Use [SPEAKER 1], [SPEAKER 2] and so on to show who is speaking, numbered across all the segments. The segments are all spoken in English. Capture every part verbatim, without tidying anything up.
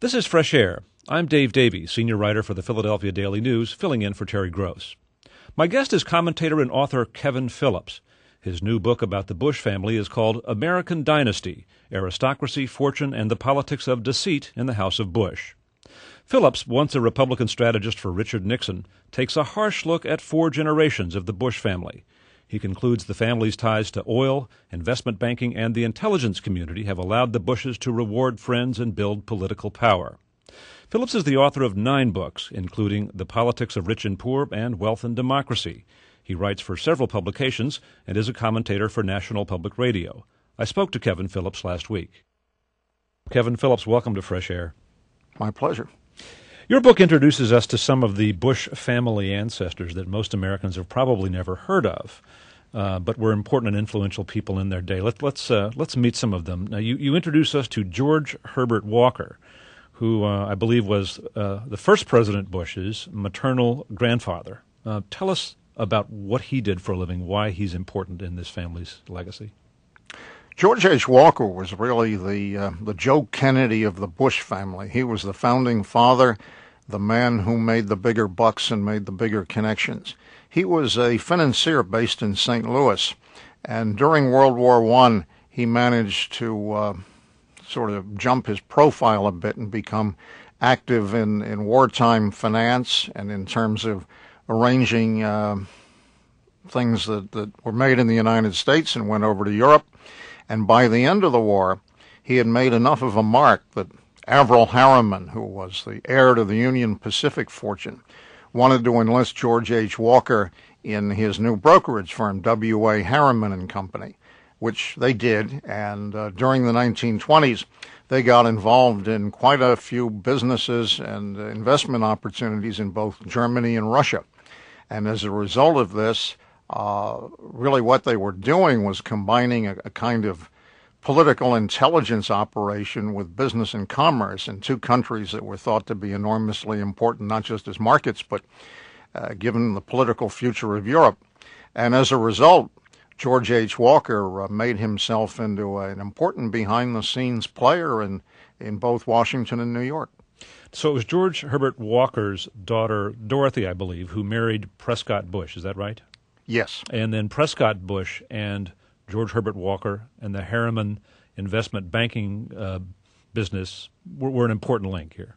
[SPEAKER 1] This is Fresh Air. I'm Dave Davies, senior writer for the Philadelphia Daily News, filling in for Terry Gross. My guest is commentator and author Kevin Phillips. His new book about the Bush family is called American Dynasty, Aristocracy, Fortune, and the Politics of Deceit in the House of Bush. Phillips, once a Republican strategist for Richard Nixon, takes a harsh look at four generations of the Bush family. He concludes the family's ties to oil, investment banking, and the intelligence community have allowed the Bushes to reward friends and build political power. Phillips is the author of nine books, including The Politics of Rich and Poor and Wealth and Democracy. He writes for several publications and is a commentator for National Public Radio. I spoke to Kevin Phillips last week. Kevin Phillips, welcome to Fresh Air.
[SPEAKER 2] My pleasure.
[SPEAKER 1] Your book introduces us to some of the Bush family ancestors that most Americans have probably never heard of, uh, but were important and influential people in their day. Let, let's uh, let's meet some of them. Now, you, you introduce us to George Herbert Walker, who uh, I believe was uh, the first President Bush's maternal grandfather. Uh, tell us about what he did for a living, why he's important in this family's legacy.
[SPEAKER 2] George H. Walker was really the uh, the Joe Kennedy of the Bush family. He was the founding father, the man who made the bigger bucks and made the bigger connections. He was a financier based in Saint Louis, and during World War One, he managed to uh, sort of jump his profile a bit and become active in, in wartime finance and in terms of arranging uh, things that, that were made in the United States and went over to Europe. And by the end of the war, he had made enough of a mark that Averell Harriman, who was the heir to the Union Pacific fortune, wanted to enlist George H. Walker in his new brokerage firm, W A. Harriman and Company, which they did. And uh, during the nineteen twenties, they got involved in quite a few businesses and uh, investment opportunities in both Germany and Russia. And as a result of this, Uh, really what they were doing was combining a, a kind of political intelligence operation with business and commerce in two countries that were thought to be enormously important, not just as markets, but uh, given the political future of Europe. And as a result, George H. Walker uh, made himself into a, an important behind-the-scenes player in, in both Washington and New York.
[SPEAKER 1] So it was George Herbert Walker's daughter, Dorothy, I believe, who married Prescott Bush. Is that right?
[SPEAKER 2] Yes.
[SPEAKER 1] And then Prescott Bush and George Herbert Walker and the Harriman investment banking uh, business were, were an important link here.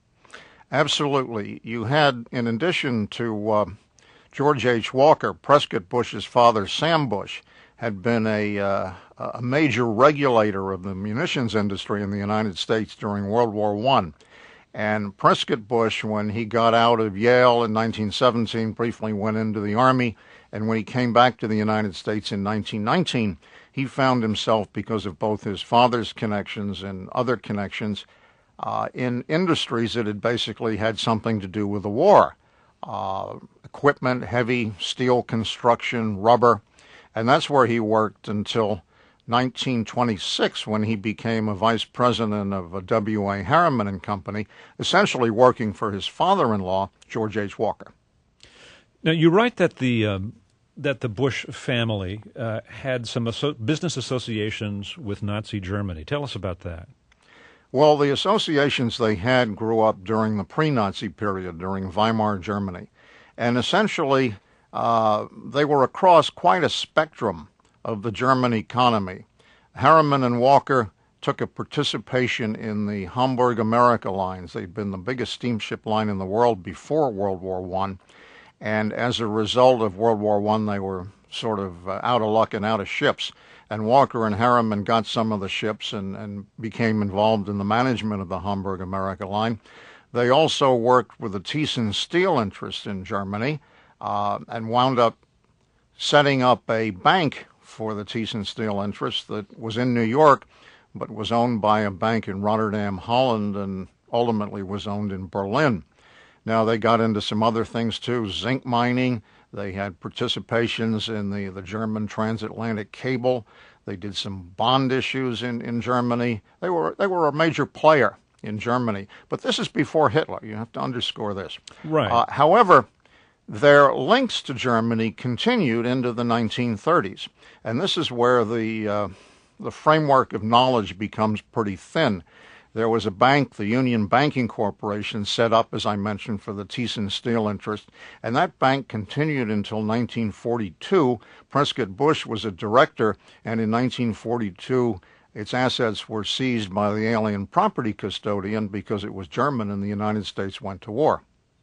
[SPEAKER 2] Absolutely. You had, in addition to uh, George H. Walker, Prescott Bush's father, Sam Bush, had been a, uh, a major regulator of the munitions industry in the United States during World War One. And Prescott Bush, when he got out of Yale in nineteen seventeen, briefly went into the Army. And when he came back to the United States in nineteen nineteen, he found himself, because of both his father's connections and other connections, uh, in industries that had basically had something to do with the war. Uh, equipment, heavy steel construction, rubber. And that's where he worked until nineteen twenty-six, when he became a vice president of a W A. Harriman and Company, essentially working for his father-in-law, George H. Walker.
[SPEAKER 1] Now, you write that the um, that the Bush family uh, had some asso- business associations with Nazi Germany. Tell us about that.
[SPEAKER 2] Well, the associations they had grew up during the pre-Nazi period, during Weimar Germany. And essentially, uh, they were across quite a spectrum of the German economy. Harriman and Walker took a participation in the Hamburg America lines. They'd been the biggest steamship line in the world before World War One. And as a result of World War One, they were sort of uh, out of luck and out of ships. And Walker and Harriman got some of the ships and, and became involved in the management of the Hamburg America line. They also worked with the Thyssen Steel interest in Germany uh, and wound up setting up a bank for the Thyssen Steel interest that was in New York, but was owned by a bank in Rotterdam, Holland, and ultimately was owned in Berlin. Now, they got into some other things, too, zinc mining. They had participations in the, the German transatlantic cable. They did some bond issues in, in Germany. They were they were a major player in Germany. But this is before Hitler. You have to underscore this.
[SPEAKER 1] Right.
[SPEAKER 2] Uh, however, their links to Germany continued into the nineteen thirties. And this is where the, uh, the framework of knowledge becomes pretty thin. There was a bank, the Union Banking Corporation, set up, as I mentioned, for the Thyssen Steel interest, and that bank continued until nineteen forty-two. Prescott Bush was a director, and in nineteen forty-two, its assets were seized by the alien property custodian because it was German and the United States went to war.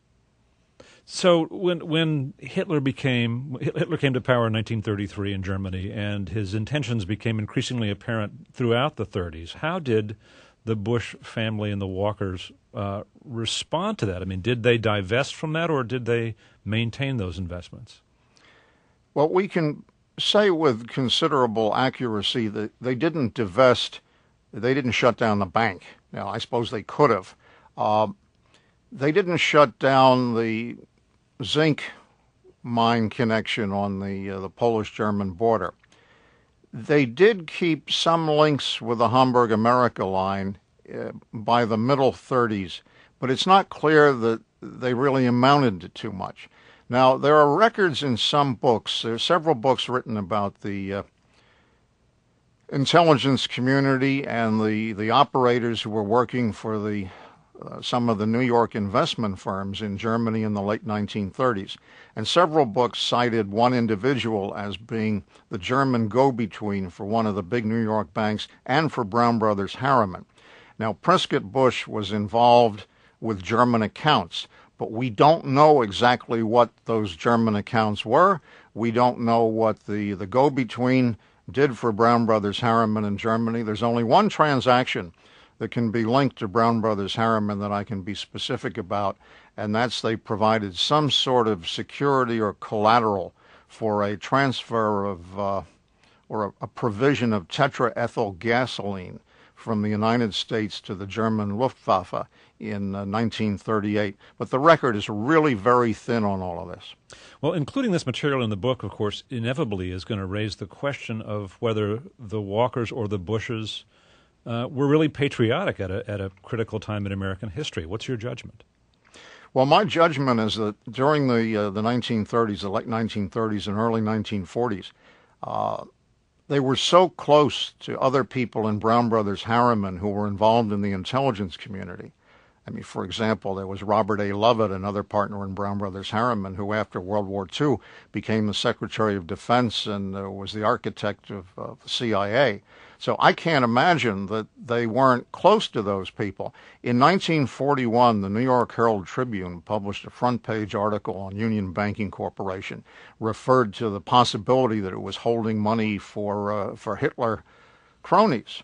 [SPEAKER 1] So when when Hitler became Hitler came to power in nineteen thirty-three in Germany, and his intentions became increasingly apparent throughout the thirties, how did the Bush family and the Walkers uh, respond to that? I mean, did they divest from that, or did they maintain those investments?
[SPEAKER 2] Well, we can say with considerable accuracy that they didn't divest, they didn't shut down the bank. Now, I suppose they could have. Uh, they didn't shut down the zinc mine connection on the uh, the Polish-German border. They did keep some links with the Hamburg-America line uh, by the middle thirties, but it's not clear that they really amounted to too much. Now, there are records in some books. There are several books written about the uh, intelligence community and the, the operators who were working for the uh, some of the New York investment firms in Germany in the late nineteen thirties. And several books cited one individual as being the German go-between for one of the big New York banks and for Brown Brothers Harriman. Now, Prescott Bush was involved with German accounts, but we don't know exactly what those German accounts were. We don't know what the, the go-between did for Brown Brothers Harriman in Germany. There's only one transaction that can be linked to Brown Brothers Harriman that I can be specific about, and that's they provided some sort of security or collateral for a transfer of, uh, or a, a provision of tetraethyl gasoline from the United States to the German Luftwaffe in uh, nineteen thirty-eight. But the record is really very thin on all of this.
[SPEAKER 1] Well, including this material in the book, of course, inevitably is going to raise the question of whether the Walkers or the Bushes uh, were really patriotic at a, at a critical time in American history. What's your judgment?
[SPEAKER 2] Well, my judgment is that during the uh, the nineteen thirties, the late nineteen thirties and early nineteen forties, uh, they were so close to other people in Brown Brothers Harriman who were involved in the intelligence community. I mean, for example, there was Robert A. Lovett, another partner in Brown Brothers Harriman, who after World War Two became the Secretary of Defense and uh, was the architect of uh, the C I A. So I can't imagine that they weren't close to those people. In nineteen forty-one, the New York Herald Tribune published a front-page article on Union Banking Corporation, referred to the possibility that it was holding money for uh, for Hitler cronies.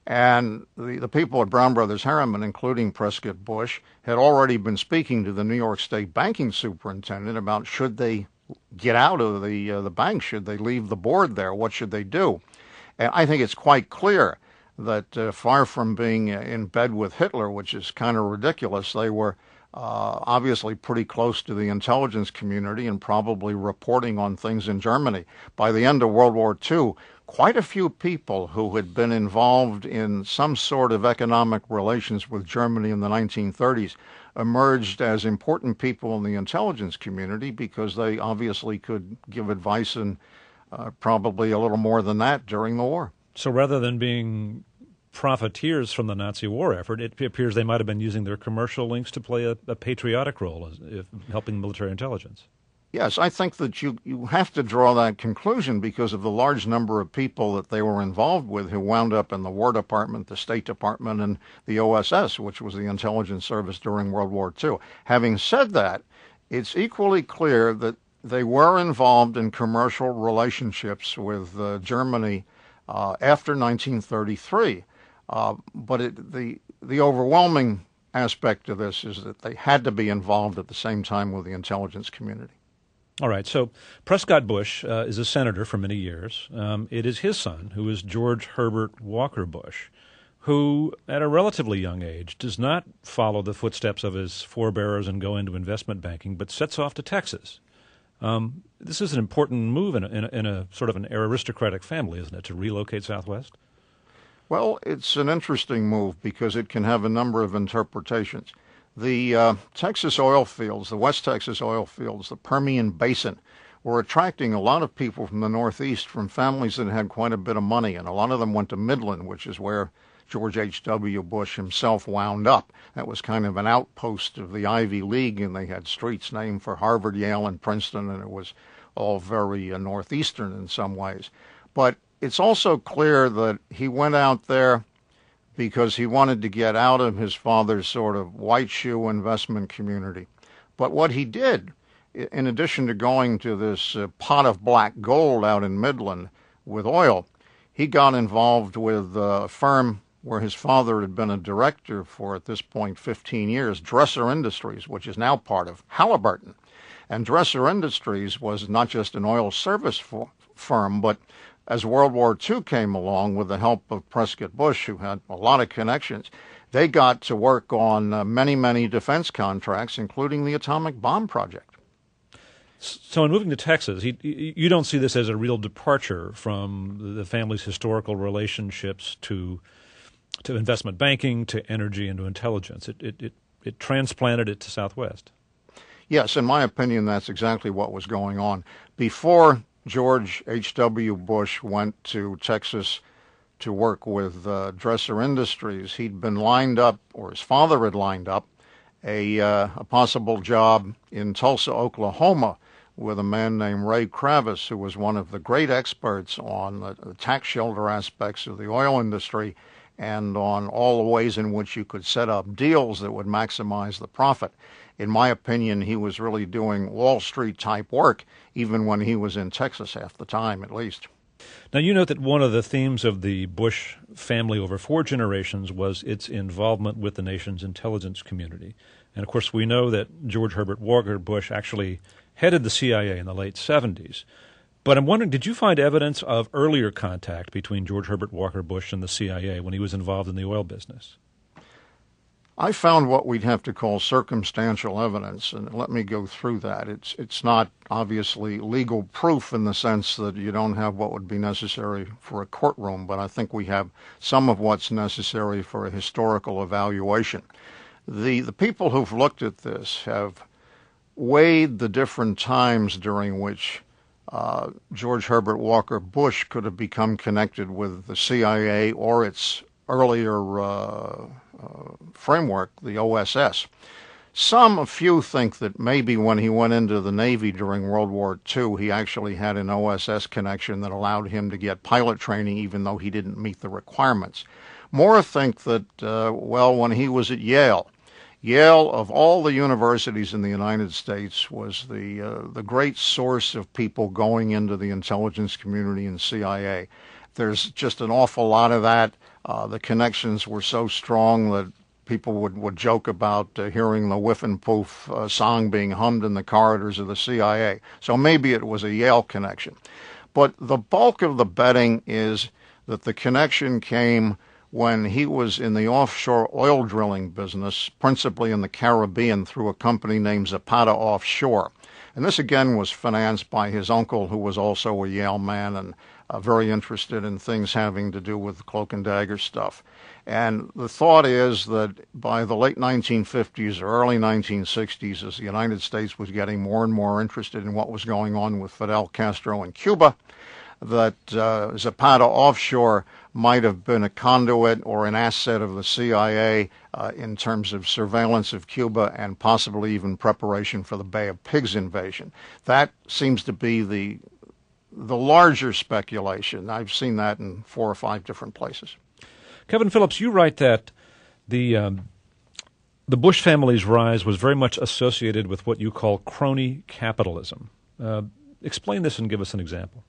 [SPEAKER 2] And the, the people at Brown Brothers Harriman, including Prescott Bush, had already been speaking to the New York State banking superintendent about should they get out of the uh, the bank, should they leave the board there, what should they do? And I think it's quite clear that uh, far from being in bed with Hitler, which is kind of ridiculous, they were uh, obviously pretty close to the intelligence community and probably reporting on things in Germany. By the end of World War Two, quite a few people who had been involved in some sort of economic relations with Germany in the nineteen thirties emerged as important people in the intelligence community because they obviously could give advice and uh, probably a little more than that during the war.
[SPEAKER 1] So rather than being profiteers from the Nazi war effort, it appears they might have been using their commercial links to play a, a patriotic role, as, if, helping military intelligence.
[SPEAKER 2] Yes, I think that you, you have to draw that conclusion because of the large number of people that they were involved with who wound up in the War Department, the State Department, and the O S S, which was the intelligence service during World War Two. Having said that, it's equally clear that they were involved in commercial relationships with uh, Germany uh, after nineteen thirty-three. Uh, but it, the the overwhelming aspect of this is that they had to be involved at the same time with the intelligence community.
[SPEAKER 1] All right, so Prescott Bush uh, is a senator for many years. Um, it is his son, who is George Herbert Walker Bush, who, at a relatively young age, does not follow the footsteps of his forebears and go into investment banking, but sets off to Texas. Um, this is an important move in a, in, a, in a sort of an aristocratic family, isn't it, to relocate Southwest?
[SPEAKER 2] Well, it's an interesting move because it can have a number of interpretations. The uh, Texas oil fields, the West Texas oil fields, the Permian Basin, were attracting a lot of people from the Northeast, from families that had quite a bit of money, and a lot of them went to Midland, which is where George H W. Bush himself wound up. That was kind of an outpost of the Ivy League, and they had streets named for Harvard, Yale, and Princeton, and it was all very uh, northeastern in some ways. But it's also clear that he went out there because he wanted to get out of his father's sort of white shoe investment community. But what he did, in addition to going to this uh, pot of black gold out in Midland with oil, he got involved with a firm where his father had been a director for, at this point, fifteen years, Dresser Industries, which is now part of Halliburton. And Dresser Industries was not just an oil service for, firm, but as World War Two came along, with the help of Prescott Bush, who had a lot of connections, they got to work on uh, many, many defense contracts, including the atomic bomb project.
[SPEAKER 1] So in moving to Texas, he, you don't see this as a real departure from the family's historical relationships to to investment banking, to energy, and to intelligence. It, it, it, it transplanted it to Southwest.
[SPEAKER 2] Yes, in my opinion, that's exactly what was going on. Before George H W. Bush went to Texas to work with uh, Dresser Industries, he'd been lined up, or his father had lined up, a, uh, a possible job in Tulsa, Oklahoma, with a man named Ray Kravis, who was one of the great experts on the, the tax shelter aspects of the oil industry and on all the ways in which you could set up deals that would maximize the profit. In my opinion, he was really doing Wall Street type work, even when he was in Texas half the time, at least.
[SPEAKER 1] Now, you note that one of the themes of the Bush family over four generations was its involvement with the nation's intelligence community. And, of course, we know that George Herbert Walker Bush actually headed the C I A in the late seventies. But I'm wondering, did you find evidence of earlier contact between George Herbert Walker Bush and the C I A when he was involved in the oil business?
[SPEAKER 2] I found what we'd have to call circumstantial evidence, and let me go through that. It's it's not obviously legal proof in the sense that you don't have what would be necessary for a courtroom, but I think we have some of what's necessary for a historical evaluation. The the people who've looked at this have weighed the different times during which uh, George Herbert Walker Bush could have become connected with the C I A or its earlier uh, uh, framework, the O S S. Some, a few, think that maybe when he went into the Navy during World War Two, he actually had an O S S connection that allowed him to get pilot training even though he didn't meet the requirements. More think that, uh, well, when he was at Yale, Yale, of all the universities in the United States, was the uh, the great source of people going into the intelligence community and C I A. There's just an awful lot of that. Uh, the connections were so strong that people would, would joke about uh, hearing the Whiff and Poof uh, song being hummed in the corridors of the C I A. So maybe it was a Yale connection. But the bulk of the betting is that the connection came when he was in the offshore oil drilling business, principally in the Caribbean, through a company named Zapata Offshore. And this again was financed by his uncle, who was also a Yale man and uh, very interested in things having to do with cloak and dagger stuff. And the thought is that by the late nineteen fifties or early nineteen sixties, as the United States was getting more and more interested in what was going on with Fidel Castro in Cuba, that uh, Zapata Offshore might have been a conduit or an asset of the C I A uh, in terms of surveillance of Cuba and possibly even preparation for the Bay of Pigs invasion. That seems to be the the larger speculation. I've seen that in four or five different places.
[SPEAKER 1] Kevin Phillips, you write that the um, the Bush family's rise was very much associated with what you call crony capitalism. Uh, explain this and give us an example.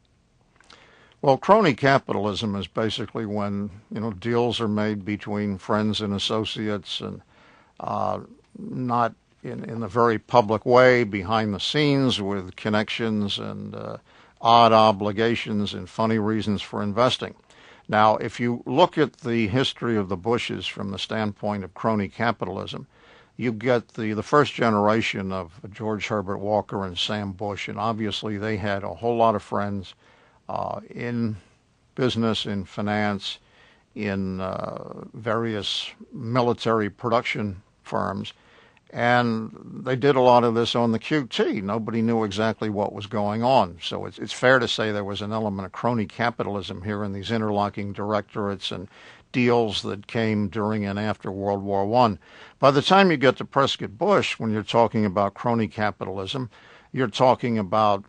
[SPEAKER 2] Well, crony capitalism is basically when, you know, deals are made between friends and associates and uh, not in, in a very public way, behind the scenes with connections and uh, odd obligations and funny reasons for investing. Now, if you look at the history of the Bushes from the standpoint of crony capitalism, you get the, the first generation of George Herbert Walker and Sam Bush, and obviously they had a whole lot of friends Uh, in business, in finance, in uh, various military production firms, and they did a lot of this on the Q T. Nobody knew exactly what was going on, so it's, it's fair to say there was an element of crony capitalism here in these interlocking directorates and deals that came during and after World War One. By the time you get to Prescott Bush, when you're talking about crony capitalism, you're talking about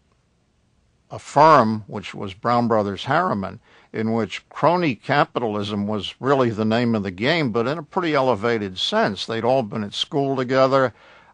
[SPEAKER 2] a firm, which was Brown Brothers Harriman, in which crony capitalism was really the name of the game, but in a pretty elevated sense. They'd all been at school together.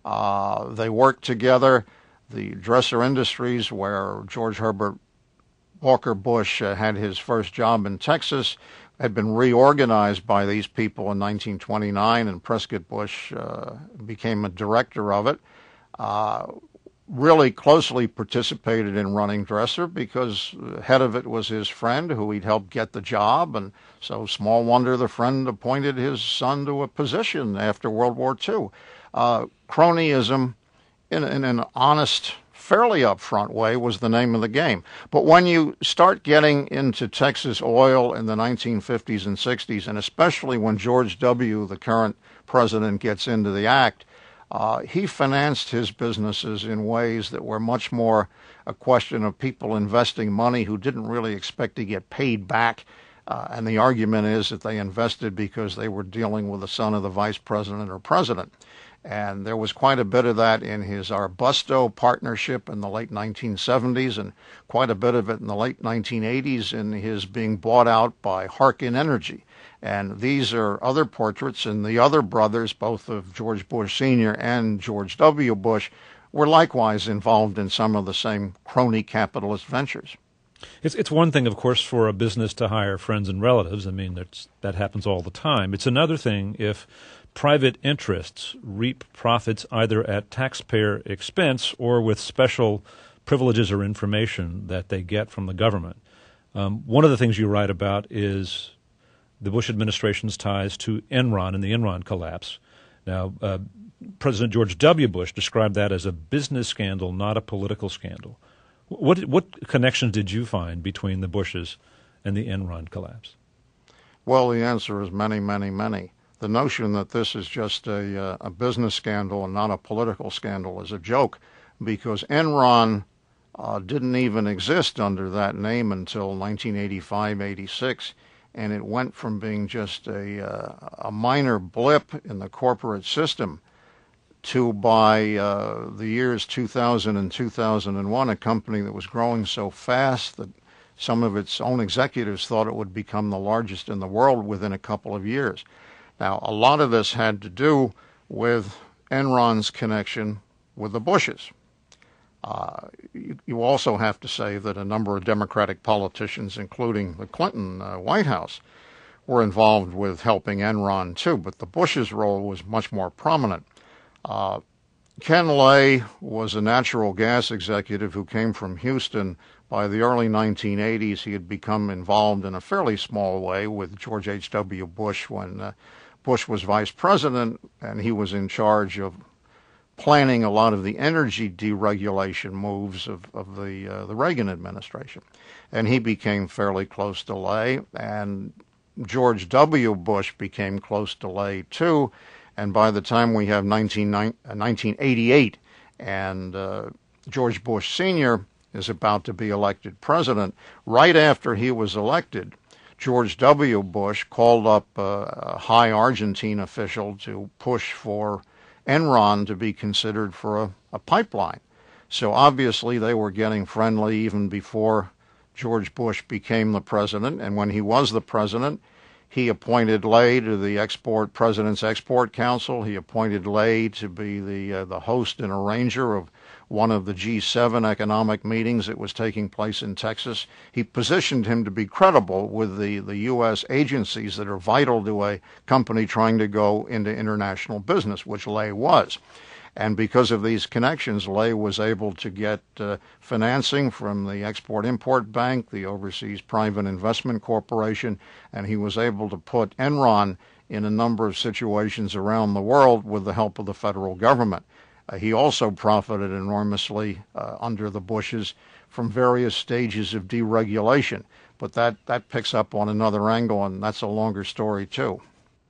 [SPEAKER 2] Uh, they worked together. The Dresser Industries, where George Herbert Walker Bush uh, had his first job in Texas, had been reorganized by these people in nineteen twenty-nine, and Prescott Bush uh, became a director of it. Uh, really closely participated in running Dresser because the head of it was his friend who he'd helped get the job, and so small wonder the friend appointed his son to a position after World War Two. Uh, cronyism, in, in an honest, fairly upfront way, was the name of the game. But when you start getting into Texas oil in the nineteen fifties and sixties, and especially when George W., the current president, gets into the act, Uh, he financed his businesses in ways that were much more a question of people investing money who didn't really expect to get paid back. Uh, and the argument is that they invested because they were dealing with the son of the vice president or president. And there was quite a bit of that in his Arbusto partnership in the late nineteen seventies, and quite a bit of it in the late nineteen eighties in his being bought out by Harkin Energy. And these are other portraits, and the other brothers, both of George Bush Senior and George W. Bush, were likewise involved in some of the same crony capitalist ventures.
[SPEAKER 1] It's it's one thing, of course, for a business to hire friends and relatives. I mean, that's, that happens all the time. It's another thing if private interests reap profits either at taxpayer expense or with special privileges or information that they get from the government. Um, one of the things you write about is the Bush administration's ties to Enron and the Enron collapse. Now, uh, President George W. Bush described that as a business scandal, not a political scandal. What what connections did you find between the Bushes and the Enron collapse?
[SPEAKER 2] Well, the answer is many, many, many. The notion that this is just a, uh, a business scandal and not a political scandal is a joke, because Enron uh, didn't even exist under that name until nineteen eighty-five, eighty-six. And it went from being just a, uh, a minor blip in the corporate system to, by uh, the years two thousand and two thousand one, a company that was growing so fast that some of its own executives thought it would become the largest in the world within a couple of years. Now, a lot of this had to do with Enron's connection with the Bushes. Uh, you, you also have to say that a number of Democratic politicians, including the Clinton uh, White House, were involved with helping Enron too, but the Bush's role was much more prominent. Uh, Ken Lay was a natural gas executive who came from Houston. By the early nineteen eighties, he had become involved in a fairly small way with George H W. Bush when uh, Bush was vice president, and he was in charge of planning a lot of the energy deregulation moves of, of the uh, the Reagan administration. And he became fairly close to Lay, and George W. Bush became close to Lay too. And by the time we have nineteen eighty-eight and uh, George Bush Senior is about to be elected president, right after he was elected, George W. Bush called up uh, a high Argentine official to push for Enron to be considered for a, a pipeline. So obviously they were getting friendly even before George Bush became the president. And when he was the president, he appointed Lay to the export President's Export Council. He appointed Lay to be the uh, the host and arranger of one of the G seven economic meetings that was taking place in Texas. He positioned him to be credible with the, the U S agencies that are vital to a company trying to go into international business, which Lay was. And because of these connections, Lay was able to get uh, financing from the Export-Import Bank, the Overseas Private Investment Corporation, and he was able to put Enron in a number of situations around the world with the help of the federal government. Uh, he also profited enormously uh, under the Bushes from various stages of deregulation. But that, that picks up on another angle, and that's a longer story, too.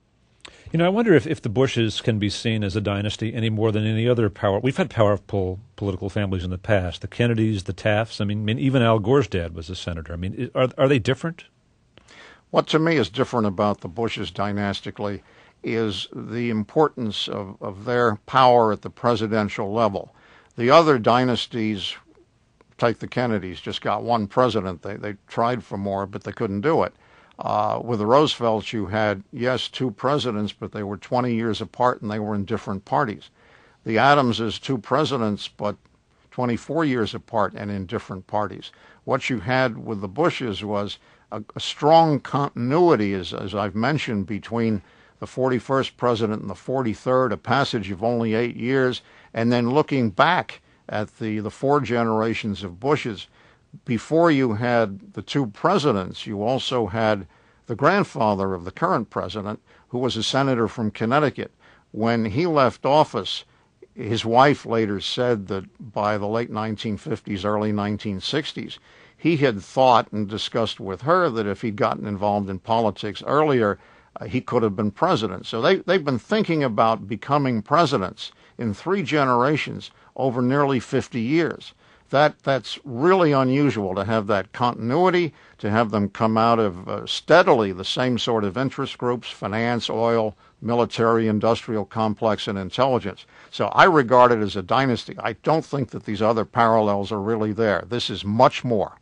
[SPEAKER 1] You know, I wonder if, if the Bushes can be seen as a dynasty any more than any other power. We've had powerful political families in the past, the Kennedys, the Tafts. I mean, I mean even Al Gore's dad was a senator. I mean, are are they different?
[SPEAKER 2] What to me is different about the Bushes dynastically is the importance of, of their power at the presidential level. The other dynasties, take the Kennedys, just got one president. They, they tried for more, but they couldn't do it. Uh, with the Roosevelts, you had, yes, two presidents, but they were twenty years apart and they were in different parties. The Adamses, two presidents, but twenty-four years apart and in different parties. What you had with the Bushes was a, a strong continuity, as, as I've mentioned, between the forty-first president and the forty-third, a passage of only eight years, and then looking back at the, the four generations of Bushes. Before you had the two presidents, you also had the grandfather of the current president, who was a senator from Connecticut. When he left office, his wife later said that by the late nineteen fifties, early nineteen sixties, he had thought and discussed with her that if he'd gotten involved in politics earlier, uh, he could have been president. So they, they've been thinking about becoming presidents in three generations over nearly fifty years. That that's really unusual to have that continuity, to have them come out of uh, steadily the same sort of interest groups, finance, oil, military, industrial complex, and intelligence. So I regard it as a dynasty. I don't think that these other parallels are really there. This is much more.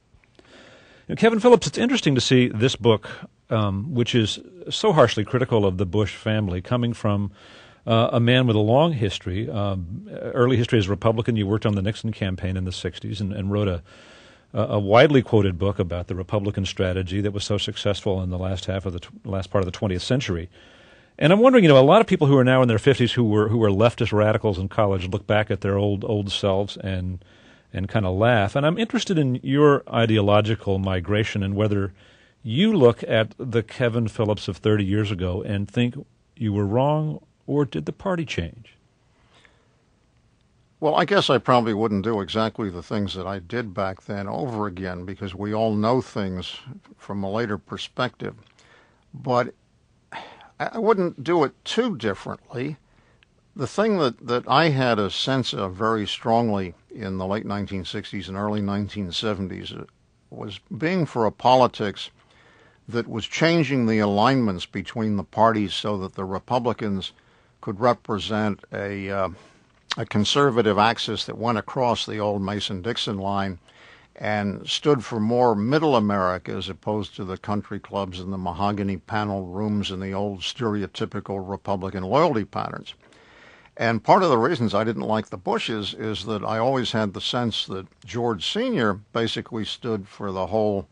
[SPEAKER 1] Now, Kevin Phillips, it's interesting to see this book, um, which is so harshly critical of the Bush family, coming from Uh, a man with a long history, um, early history as a Republican. You worked on the Nixon campaign in the sixties and, and wrote a, a widely quoted book about the Republican strategy that was so successful in the last half of the tw- last part of the twentieth century. And I'm wondering, you know, a lot of people who are now in their fifties who were who were leftist radicals in college look back at their old old selves and and kind of laugh. And I'm interested in your ideological migration and whether you look at the Kevin Phillips of thirty years ago and think you were wrong, or did the party change?
[SPEAKER 2] Well, I guess I probably wouldn't do exactly the things that I did back then over again, because we all know things from a later perspective. But I wouldn't do it too differently. The thing that, that I had a sense of very strongly in the late nineteen sixties and early nineteen seventies was being for a politics that was changing the alignments between the parties so that the Republicans could represent a, uh, a conservative axis that went across the old Mason-Dixon line and stood for more middle America as opposed to the country clubs and the mahogany panel rooms and the old stereotypical Republican loyalty patterns. And part of the reasons I didn't like the Bushes is that I always had the sense that George Senior basically stood for the whole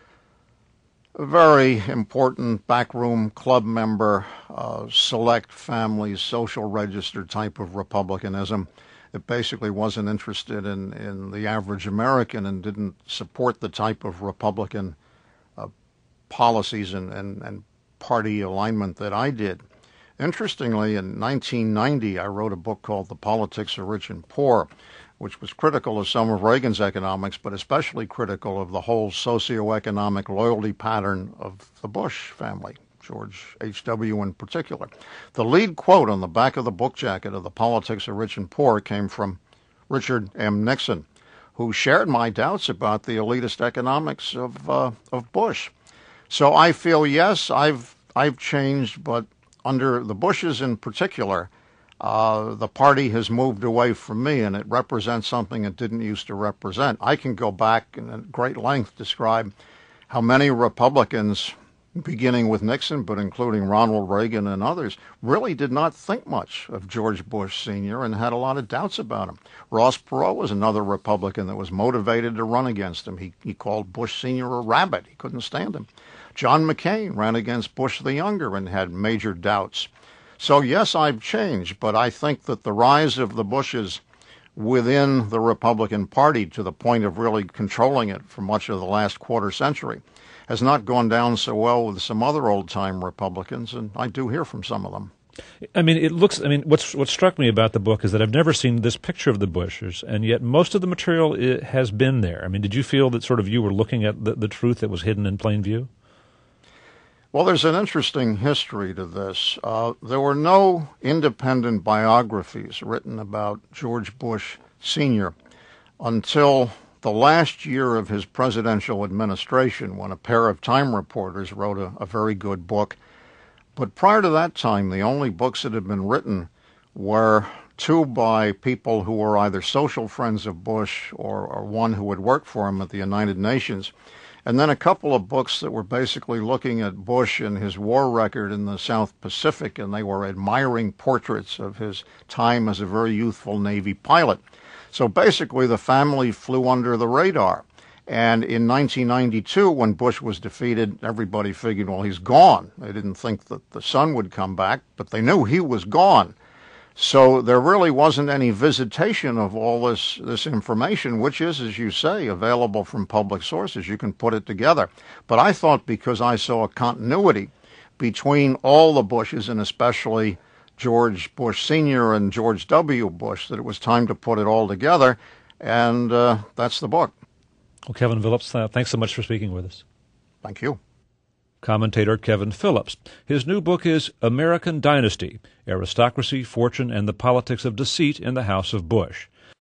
[SPEAKER 2] very important backroom club member, uh, select families, social register type of Republicanism that basically wasn't interested in, in the average American and didn't support the type of Republican uh, policies and, and, and party alignment that I did. Interestingly, in nineteen ninety, I wrote a book called The Politics of Rich and Poor, which was critical of some of Reagan's economics, but especially critical of the whole socioeconomic loyalty pattern of the Bush family, George H W in particular. The lead quote on the back of the book jacket of The Politics of Rich and Poor came from Richard M. Nixon, who shared my doubts about the elitist economics of uh, of Bush. So I feel, yes, I've I've changed, but under the Bushes in particular, Uh, the party has moved away from me, and it represents something it didn't used to represent. I can go back and at great length describe how many Republicans, beginning with Nixon, but including Ronald Reagan and others, really did not think much of George Bush Senior and had a lot of doubts about him. Ross Perot was another Republican that was motivated to run against him. He, he called Bush Senior a rabbit. He couldn't stand him. John McCain ran against Bush the Younger and had major doubts. So, yes, I've changed, but I think that the rise of the Bushes within the Republican Party to the point of really controlling it for much of the last quarter century has not gone down so well with some other old-time Republicans, and I do hear from some of them.
[SPEAKER 1] I mean, it looks, I mean, what's, what struck me about the book is that I've never seen this picture of the Bushes, and yet most of the material it has been there. I mean, did you feel that sort of you were looking at the, the truth that was hidden in plain view?
[SPEAKER 2] Well, there's an interesting history to this. Uh, there were no independent biographies written about George Bush Senior until the last year of his presidential administration when a pair of Time reporters wrote a, a very good book. But prior to that time, the only books that had been written were two by people who were either social friends of Bush or, or one who had worked for him at the United Nations, and then a couple of books that were basically looking at Bush and his war record in the South Pacific, and they were admiring portraits of his time as a very youthful Navy pilot. So basically the family flew under the radar. And in nineteen ninety-two, when Bush was defeated, everybody figured, well, he's gone. They didn't think that the son would come back, but they knew he was gone. So there really wasn't any visitation of all this, this information, which is, as you say, available from public sources. You can put it together. But I thought because I saw a continuity between all the Bushes, and especially George Bush Senior and George W. Bush, that it was time to put it all together, and uh, that's the book.
[SPEAKER 1] Well, Kevin Phillips, uh, thanks so much for speaking with us.
[SPEAKER 2] Thank you.
[SPEAKER 1] Commentator Kevin Phillips. His new book is American Dynasty, Aristocracy, Fortune, and the Politics of Deceit in the House of Bush.